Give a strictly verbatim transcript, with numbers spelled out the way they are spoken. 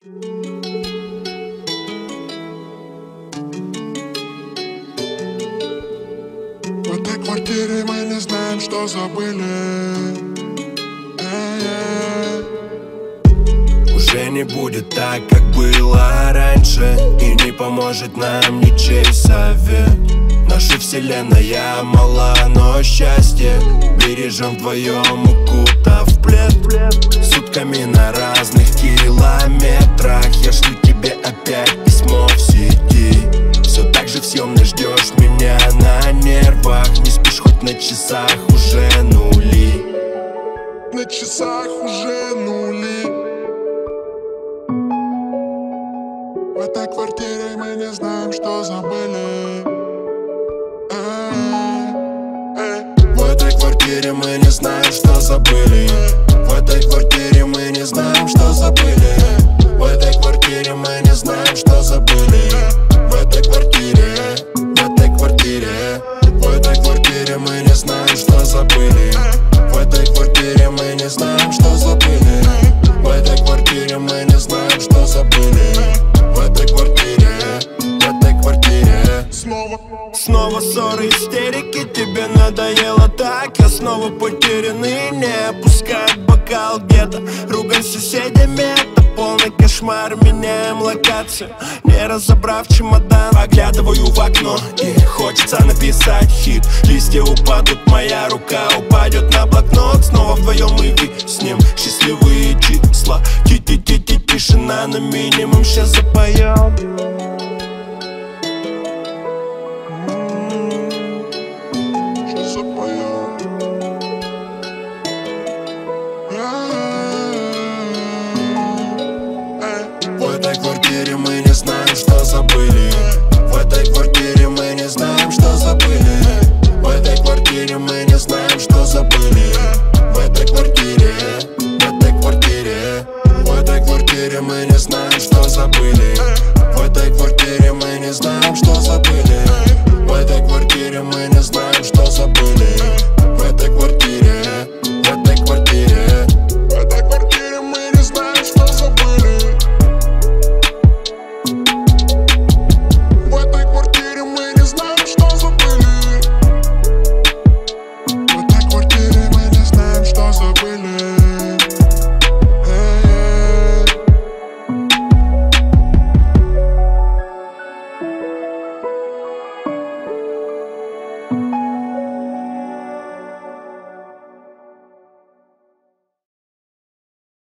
В этой квартире мы не знаем, что забыли. Э-э-э. Уже не будет так, как было раньше, и не поможет нам ничей совет. Наша вселенная мала, но счастье бережем вдвоем, укутав в плед. Сутками на разных километрах я шлю тебе опять письмо в сети. Все так же в съемной ждешь меня на нервах. Не спишь хоть на часах, уже нули. На часах уже нули. В этой квартире мы не знаем, что забыли. В этой квартире мы не знаем, что забыли. В этой квартире мы не знаем, что забыли. В этой квартире мы не знаем, что забыли. В этой квартире, в этой квартире, в этой квартире мы не знаем, что забыли. В этой квартире мы не знаем, что забыли. В этой квартире мы не знаем, что забыли. В этой квартире, в этой квартире. Снова Снова ссоры, истерики, тебе надоело так. Я снова потерянный, не опускает бокал где-то. Ругань с соседями, это полный кошмар. Меняем локацию, не разобрав чемодан. Оглядываю в окно и хочется написать хит. Листья упадут, моя рука упадет на блокнот. Снова вдвоем мы виснем счастливые числа. Ти-ти-ти-ти, тишина на минимум, сейчас запоем. В этой квартире мы не знаем, что забыли. В этой квартире мы не знаем, что забыли. В этой квартире мы не знаем, что забыли. В этой квартире, в этой квартире, в этой квартире мы не знаем, что забыли. В этой квартире мы не знаем, что забыли. В этой квартире мы не знаем, что забыли. В этой квартире.